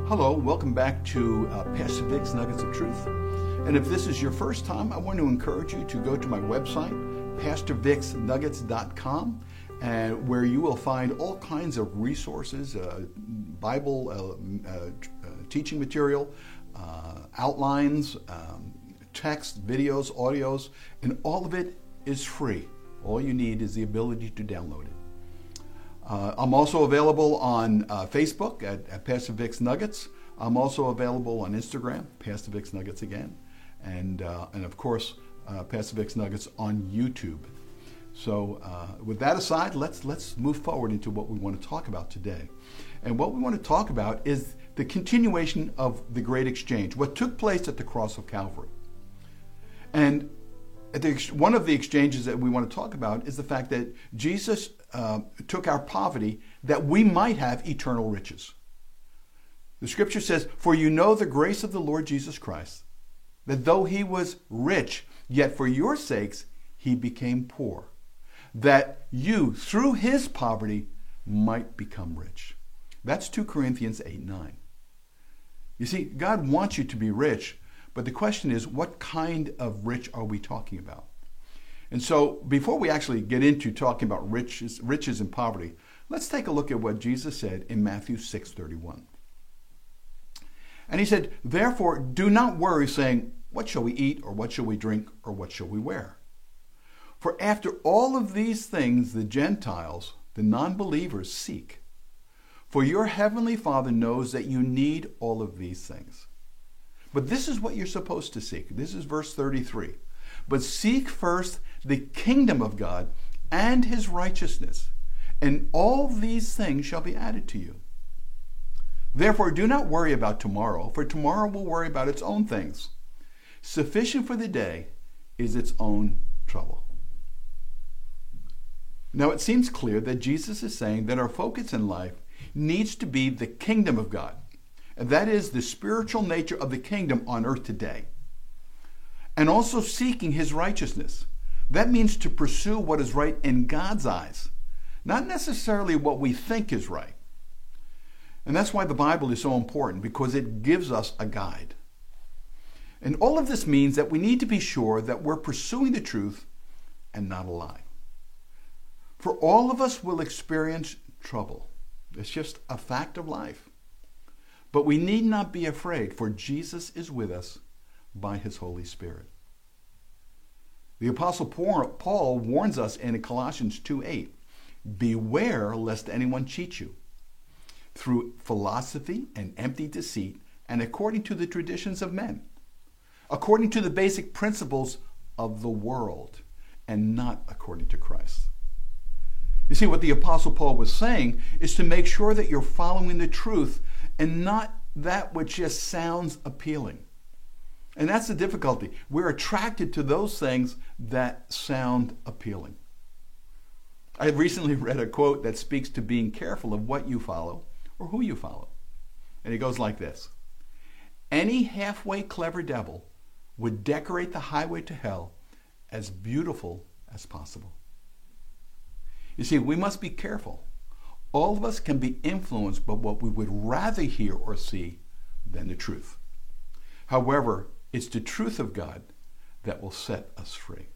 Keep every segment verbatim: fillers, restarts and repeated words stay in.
Hello, welcome back to uh, Pastor Vic's Nuggets of Truth. And if this is your first time, I want to encourage you to go to my website, pastor vics nuggets dot com, and where you will find all kinds of resources, uh, Bible uh, uh, teaching material, uh, outlines, um, text, videos, audios, and all of it is free. All you need is the ability to download it. Uh, I'm also available on uh, Facebook at, at Pastor Vic's Nuggets. I'm also available on Instagram, Pastor Vic's Nuggets again, and uh, and of course, uh, Pastor Vic's Nuggets on YouTube. So uh, with that aside, let's let's move forward into what we want to talk about today. And what we want to talk about is the continuation of the Great Exchange, what took place at the cross of Calvary. And at the, one of the exchanges that we want to talk about is the fact that Jesus uh, took our poverty that we might have eternal riches. The scripture says, "For you know the grace of the Lord Jesus Christ, that though he was rich, yet for your sakes he became poor, that you through his poverty might become rich." That's two Corinthians eight nine. You see, God wants you to be rich, but the question is, what kind of rich are we talking about? And so before we actually get into talking about riches, riches and poverty, let's take a look at what Jesus said in Matthew six thirty-one. And he said, "Therefore, do not worry, saying, what shall we eat, or what shall we drink, or what shall we wear? For after all of these things the Gentiles, the non-believers, seek. For your heavenly Father knows that you need all of these things." But this is what you're supposed to seek. This is verse thirty-three. "But seek first the kingdom of God and his righteousness, and all these things shall be added to you. Therefore, do not worry about tomorrow, for tomorrow will worry about its own things. Sufficient for the day is its own trouble." Now, it seems clear that Jesus is saying that our focus in life needs to be the kingdom of God. And that is the spiritual nature of the kingdom on earth today. And also seeking his righteousness. That means to pursue what is right in God's eyes, not necessarily what we think is right. And that's why the Bible is so important, because it gives us a guide. And all of this means that we need to be sure that we're pursuing the truth and not a lie. For all of us will experience trouble. It's just a fact of life. But we need not be afraid, for Jesus is with us by his Holy Spirit. The Apostle Paul warns us in Colossians two eight, "Beware lest anyone cheat you through philosophy and empty deceit, and according to the traditions of men, according to the basic principles of the world, and not according to Christ." You see, what the Apostle Paul was saying is to make sure that you're following the truth and not that which just sounds appealing. And that's the difficulty. We're attracted to those things that sound appealing. I recently read a quote that speaks to being careful of what you follow or who you follow. And it goes like this: "Any halfway clever devil would decorate the highway to hell as beautiful as possible." You see, we must be careful. All of us can be influenced by what we would rather hear or see than the truth. However, it's the truth of God that will set us free.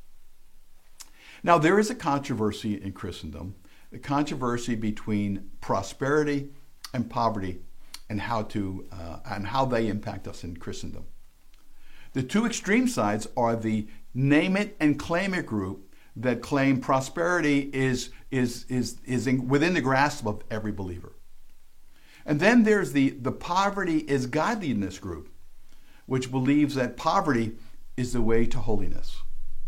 Now, there is a controversy in Christendom, a controversy between prosperity and poverty, and how to uh, and how they impact us in Christendom. The two extreme sides are the name it and claim it group that claim prosperity is is is is in, within the grasp of every believer. And then there's the the poverty is godliness group, which believes that poverty is the way to holiness.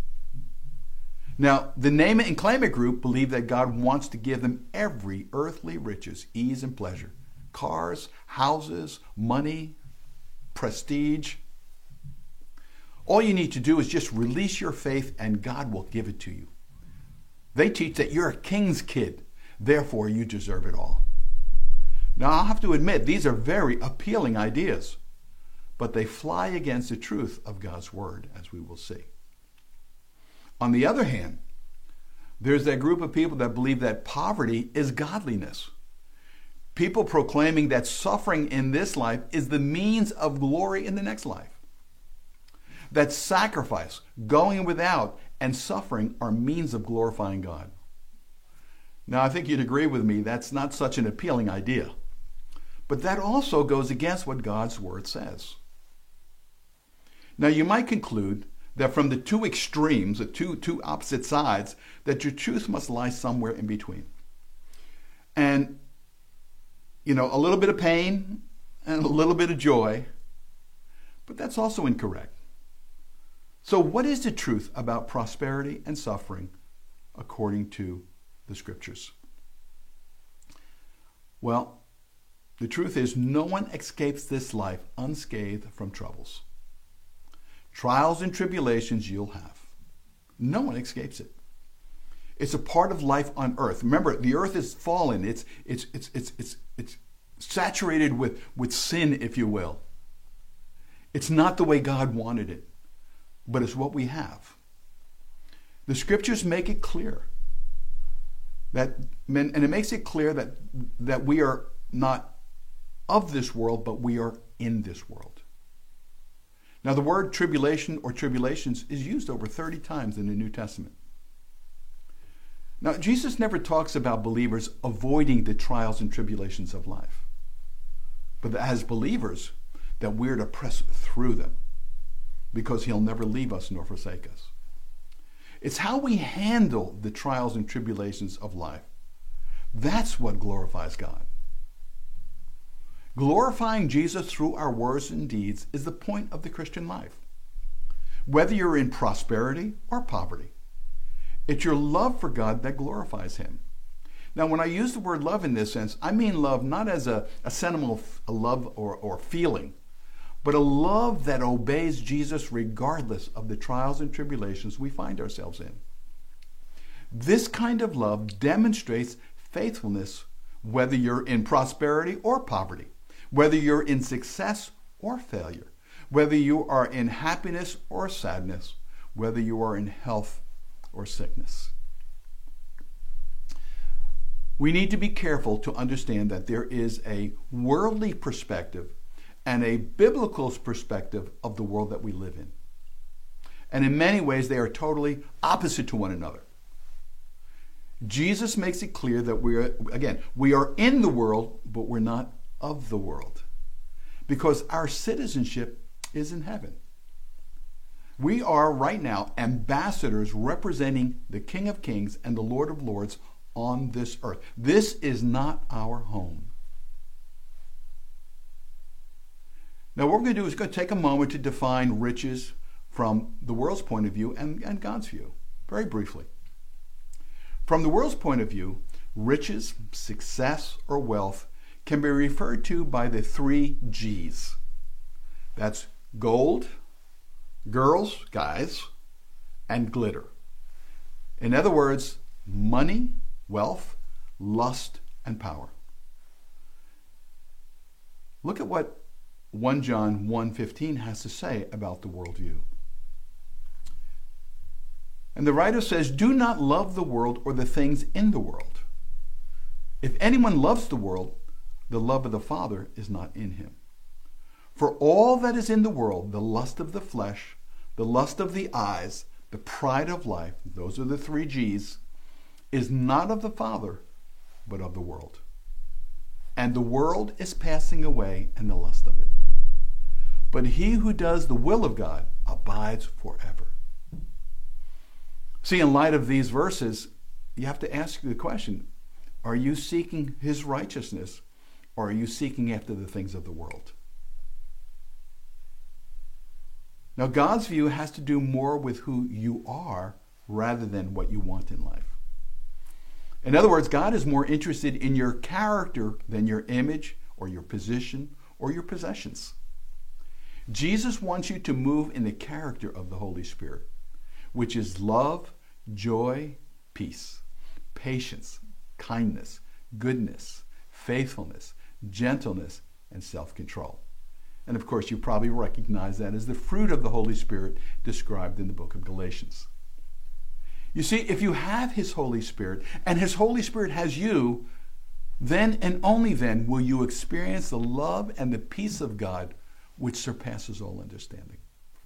Now, the name it and claim it group believe that God wants to give them every earthly riches, ease and pleasure, cars, houses, money, prestige. All you need to do is just release your faith and God will give it to you. They teach that you're a king's kid, therefore you deserve it all. Now, I'll have to admit, these are very appealing ideas, but they fly against the truth of God's word, as we will see. On the other hand, there's that group of people that believe that poverty is godliness. People proclaiming that suffering in this life is the means of glory in the next life. That sacrifice, going without, and suffering are means of glorifying God. Now, I think you'd agree with me that's not such an appealing idea. But that also goes against what God's Word says. Now, you might conclude that from the two extremes, the two, two opposite sides, that your truth must lie somewhere in between. And, you know, a little bit of pain and a little bit of joy, but that's also incorrect. So what is the truth about prosperity and suffering according to the Scriptures? Well, the truth is no one escapes this life unscathed from troubles. Trials and tribulations you'll have. No one escapes it. It's a part of life on earth. Remember, the earth is fallen. It's it's it's it's it's it's saturated with, with sin, if you will. It's not the way God wanted it, but it's what we have. The Scriptures make it clear that, and it makes it clear that that we are not of this world, but we are in this world. Now, the word tribulation or tribulations is used over thirty times in the New Testament. Now, Jesus never talks about believers avoiding the trials and tribulations of life, but that as believers, that we're to press through them because he'll never leave us nor forsake us. It's how we handle the trials and tribulations of life. That's what glorifies God. Glorifying Jesus through our words and deeds is the point of the Christian life. Whether you're in prosperity or poverty, it's your love for God that glorifies him. Now, when I use the word love in this sense, I mean love not as a, a sentimental a love or, or feeling, but a love that obeys Jesus regardless of the trials and tribulations we find ourselves in. This kind of love demonstrates faithfulness whether you're in prosperity or poverty, whether you're in success or failure, whether you are in happiness or sadness, whether you are in health or sickness. We need to be careful to understand that there is a worldly perspective and a biblical perspective of the world that we live in. And in many ways, they are totally opposite to one another. Jesus makes it clear that we are, again, we are in the world, but we're not of the world, because our citizenship is in heaven. We are right now ambassadors representing the King of Kings and the Lord of Lords on this earth. This is not our home. Now, what we're going to do is going to take a moment to define riches from the world's point of view and, and God's view, very briefly. From the world's point of view, riches, success, or wealth can be referred to by the three G's. That's gold, girls, guys, and glitter. In other words, money, wealth, lust, and power. Look at what First John one fifteen has to say about the worldview. And the writer says, "Do not love the world or the things in the world. If anyone loves the world, the love of the Father is not in him. For all that is in the world, the lust of the flesh, the lust of the eyes, the pride of life," those are the three G's, "is not of the Father, but of the world. And the world is passing away and the lust of it. But he who does the will of God abides forever." See, in light of these verses, you have to ask the question, are you seeking his righteousness, or are you seeking after the things of the world? Now, God's view has to do more with who you are rather than what you want in life. In other words, God is more interested in your character than your image or your position or your possessions. Jesus wants you to move in the character of the Holy Spirit, which is love, joy, peace, patience, kindness, goodness, faithfulness, gentleness, and self-control. And of course, you probably recognize that as the fruit of the Holy Spirit described in the book of Galatians. You see, if you have his Holy Spirit and his Holy Spirit has you, then and only then will you experience the love and the peace of God which surpasses all understanding.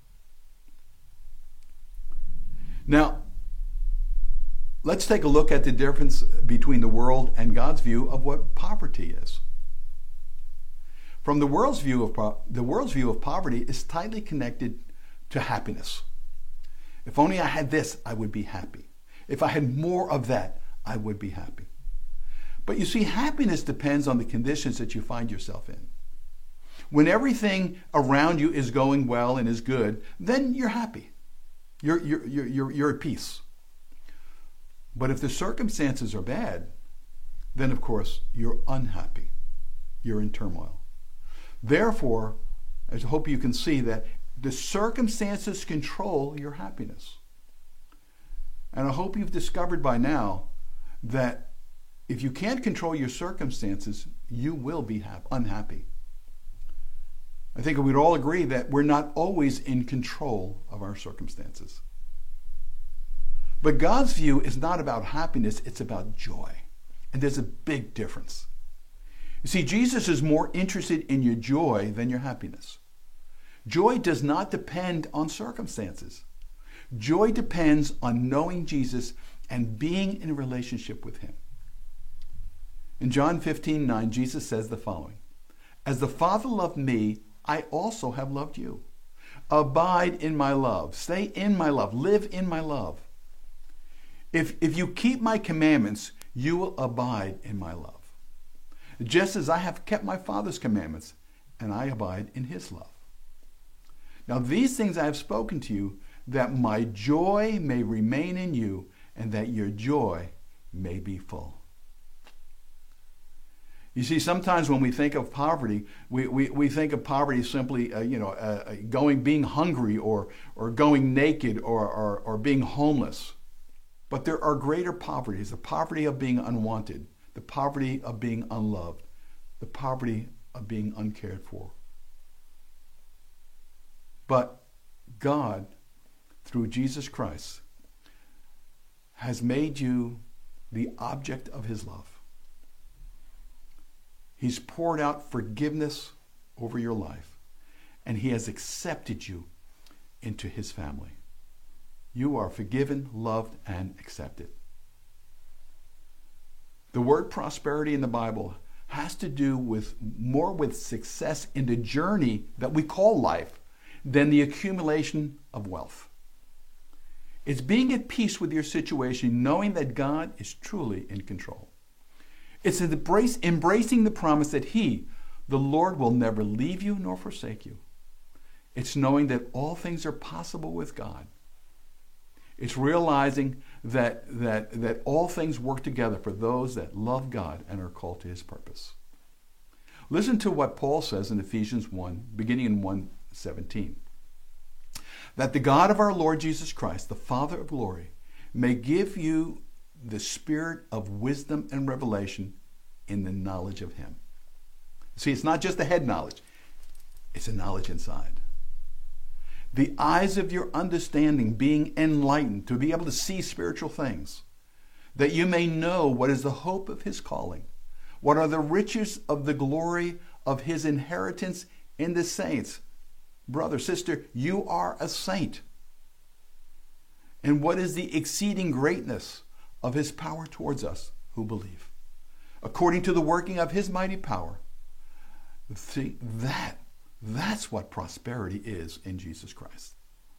Now, let's take a look at the difference between the world and God's view of what poverty is. From the world's view of the world's view of poverty is tightly connected to happiness. If only I had this, I would be happy. If I had more of that, I would be happy. But you see, happiness depends on the conditions that you find yourself in. When everything around you is going well and is good, then you're happy. You're, you're, you're, you're, you're at peace. But if the circumstances are bad, then of course you're unhappy. You're in turmoil. Therefore, I hope you can see that the circumstances control your happiness. And I hope you've discovered by now that if you can't control your circumstances, you will be ha- unhappy. I think we'd all agree that we're not always in control of our circumstances. But God's view is not about happiness, it's about joy. And there's a big difference. You see, Jesus is more interested in your joy than your happiness. Joy does not depend on circumstances. Joy depends on knowing Jesus and being in a relationship with him. In John fifteen nine, Jesus says the following, "As the Father loved me, I also have loved you. Abide in my love. Stay in my love. Live in my love. If, if you keep my commandments, you will abide in my love. Just as I have kept my Father's commandments, and I abide in his love. Now these things I have spoken to you, that my joy may remain in you, and that your joy may be full." You see, sometimes when we think of poverty, we, we, we think of poverty simply, uh, you know, uh, going, being hungry or, or going naked or, or, or being homeless. But there are greater poverties, the poverty of being unwanted, the poverty of being unloved, the poverty of being uncared for. But God, through Jesus Christ, has made you the object of his love. He's poured out forgiveness over your life, and he has accepted you into his family. You are forgiven, loved, and accepted. The word prosperity in the Bible has to do with more with success in the journey that we call life than the accumulation of wealth. It's being at peace with your situation, knowing that God is truly in control. It's embrace, embracing the promise that he, the Lord, will never leave you nor forsake you. It's knowing that all things are possible with God. It's realizing that, that, that all things work together for those that love God and are called to his purpose. Listen to what Paul says in Ephesians one, beginning in one seventeen. That the God of our Lord Jesus Christ, the Father of glory, may give you the spirit of wisdom and revelation in the knowledge of him. See, it's not just a head knowledge, it's a knowledge inside. The eyes of your understanding being enlightened to be able to see spiritual things, that you may know what is the hope of his calling, what are the riches of the glory of his inheritance in the saints. Brother, sister, you are a saint. And what is the exceeding greatness of his power towards us who believe, according to the working of his mighty power. See, that, that's what prosperity is in Jesus Christ.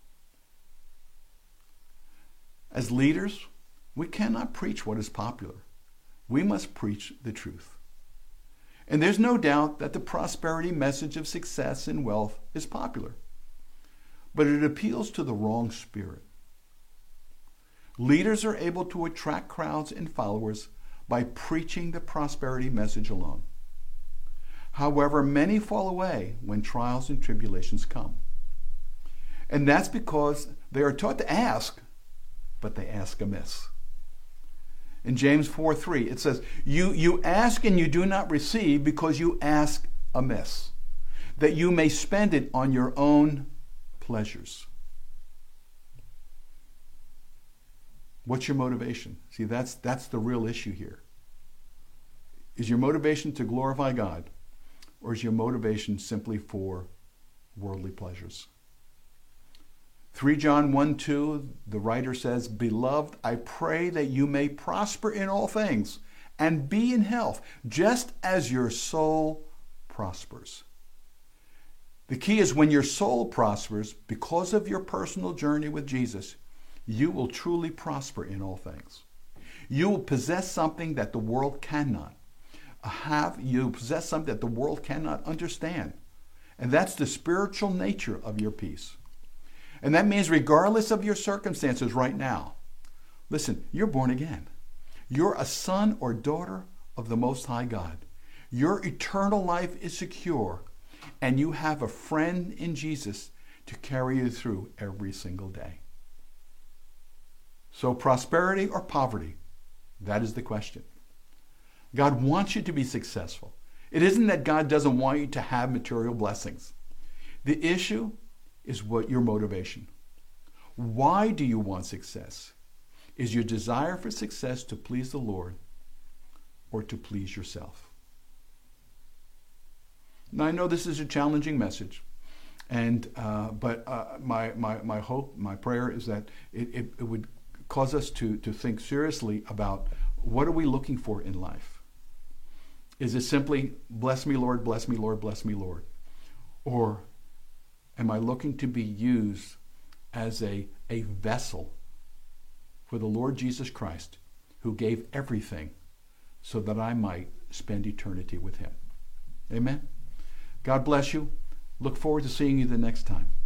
As leaders, we cannot preach what is popular. We must preach the truth. And there's no doubt that the prosperity message of success and wealth is popular, but it appeals to the wrong spirit. Leaders are able to attract crowds and followers by preaching the prosperity message alone. However, many fall away when trials and tribulations come. And that's because they are taught to ask, but they ask amiss. In James four three, it says, you, you ask and you do not receive because you ask amiss, that you may spend it on your own pleasures. What's your motivation? See, that's, that's the real issue here. Is your motivation to glorify God, or is your motivation simply for worldly pleasures? Three John one two, the writer says, "Beloved, I pray that you may prosper in all things and be in health, just as your soul prospers." The key is when your soul prospers, because of your personal journey with Jesus, you will truly prosper in all things. You will possess something that the world cannot have. You possess something that the world cannot understand. And that's the spiritual nature of your peace. And that means regardless of your circumstances right now, listen, you're born again. You're a son or daughter of the Most High God. Your eternal life is secure, and you have a friend in Jesus to carry you through every single day. So prosperity or poverty, that is the question. God wants you to be successful. It isn't that God doesn't want you to have material blessings. The issue is what your motivation. Why do you want success? Is your desire for success to please the Lord or to please yourself? Now, I know this is a challenging message, and uh, but uh, my, my, my hope, my prayer is that it, it, it would cause us to, to think seriously about what are we looking for in life? Is it simply, bless me, Lord, bless me, Lord, bless me, Lord? Or am I looking to be used as a, a vessel for the Lord Jesus Christ, who gave everything so that I might spend eternity with him? Amen? God bless you. Look forward to seeing you the next time.